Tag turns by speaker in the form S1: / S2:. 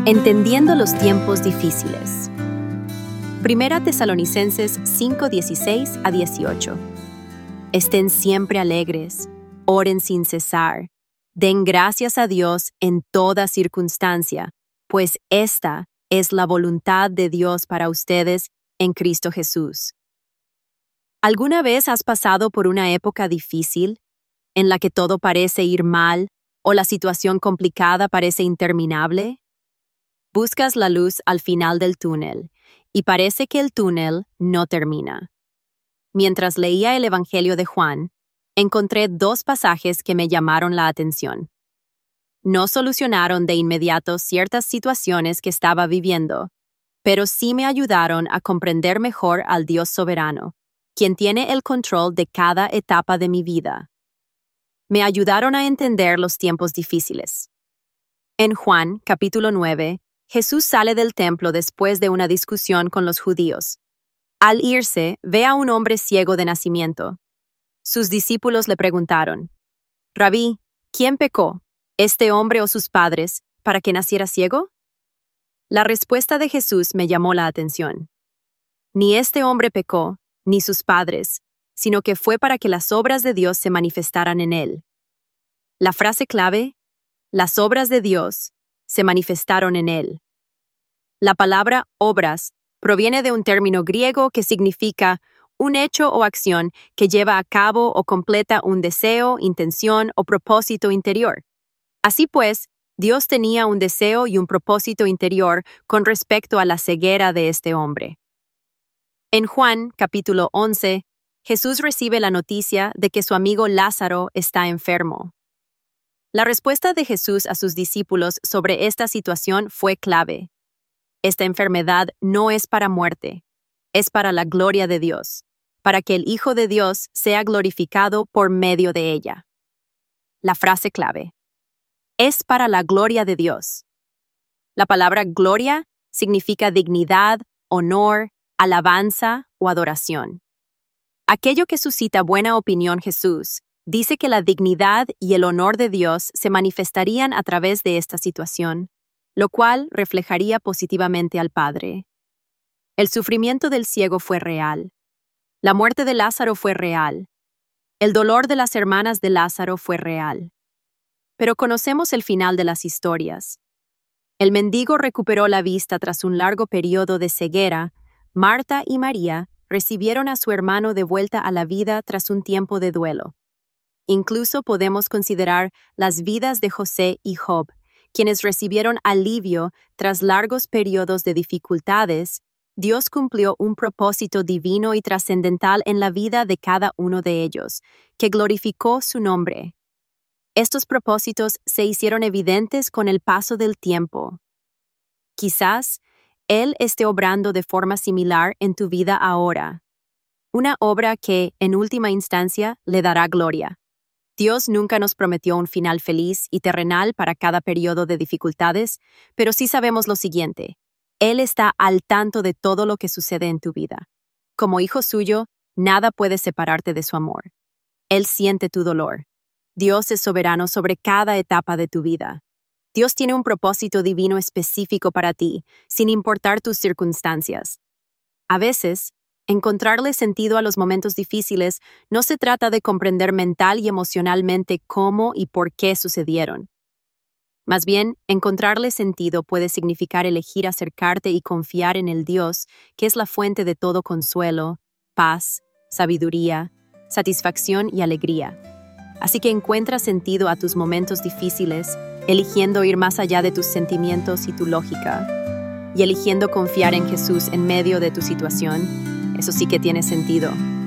S1: Entendiendo los tiempos difíciles. Primera Tesalonicenses 5:16 a 18. Estén siempre alegres, oren sin cesar, den gracias a Dios en toda circunstancia, pues esta es la voluntad de Dios para ustedes en Cristo Jesús. ¿Alguna vez has pasado por una época difícil, en la que todo parece ir mal o la situación complicada parece interminable? Buscas la luz al final del túnel, y parece que el túnel no termina. Mientras leía el Evangelio de Juan, encontré dos pasajes que me llamaron la atención. No solucionaron de inmediato ciertas situaciones que estaba viviendo, pero sí me ayudaron a comprender mejor al Dios soberano, quien tiene el control de cada etapa de mi vida. Me ayudaron a entender los tiempos difíciles. En Juan, capítulo 9, Jesús sale del templo después de una discusión con los judíos. Al irse, ve a un hombre ciego de nacimiento. Sus discípulos le preguntaron: «Rabí, ¿quién pecó, este hombre o sus padres, para que naciera ciego?» La respuesta de Jesús me llamó la atención. Ni este hombre pecó, ni sus padres, sino que fue para que las obras de Dios se manifestaran en él. La frase clave: las obras de Dios se manifestaron en él. La palabra obras proviene de un término griego que significa un hecho o acción que lleva a cabo o completa un deseo, intención o propósito interior. Así pues, Dios tenía un deseo y un propósito interior con respecto a la ceguera de este hombre. En Juan, capítulo 11, Jesús recibe la noticia de que su amigo Lázaro está enfermo. La respuesta de Jesús a sus discípulos sobre esta situación fue clave. Esta enfermedad no es para muerte, es para la gloria de Dios, para que el Hijo de Dios sea glorificado por medio de ella. La frase clave: es para la gloria de Dios. La palabra gloria significa dignidad, honor, alabanza o adoración. Aquello que suscita buena opinión Jesús dice que la dignidad y el honor de Dios se manifestarían a través de esta situación, lo cual reflejaría positivamente al Padre. El sufrimiento del ciego fue real. La muerte de Lázaro fue real. El dolor de las hermanas de Lázaro fue real. Pero conocemos el final de las historias. El mendigo recuperó la vista tras un largo periodo de ceguera. Marta y María recibieron a su hermano de vuelta a la vida tras un tiempo de duelo. Incluso podemos considerar las vidas de José y Job, quienes recibieron alivio tras largos periodos de dificultades. Dios cumplió un propósito divino y trascendental en la vida de cada uno de ellos, que glorificó su nombre. Estos propósitos se hicieron evidentes con el paso del tiempo. Quizás Él esté obrando de forma similar en tu vida ahora. Una obra que, en última instancia, le dará gloria. Dios nunca nos prometió un final feliz y terrenal para cada periodo de dificultades, pero sí sabemos lo siguiente: Él está al tanto de todo lo que sucede en tu vida. Como hijo suyo, nada puede separarte de su amor. Él siente tu dolor. Dios es soberano sobre cada etapa de tu vida. Dios tiene un propósito divino específico para ti, sin importar tus circunstancias. A veces, encontrarle sentido a los momentos difíciles no se trata de comprender mental y emocionalmente cómo y por qué sucedieron. Más bien, encontrarle sentido puede significar elegir acercarte y confiar en el Dios, que es la fuente de todo consuelo, paz, sabiduría, satisfacción y alegría. Así que encuentra sentido a tus momentos difíciles, eligiendo ir más allá de tus sentimientos y tu lógica, y eligiendo confiar en Jesús en medio de tu situación. Eso sí que tiene sentido.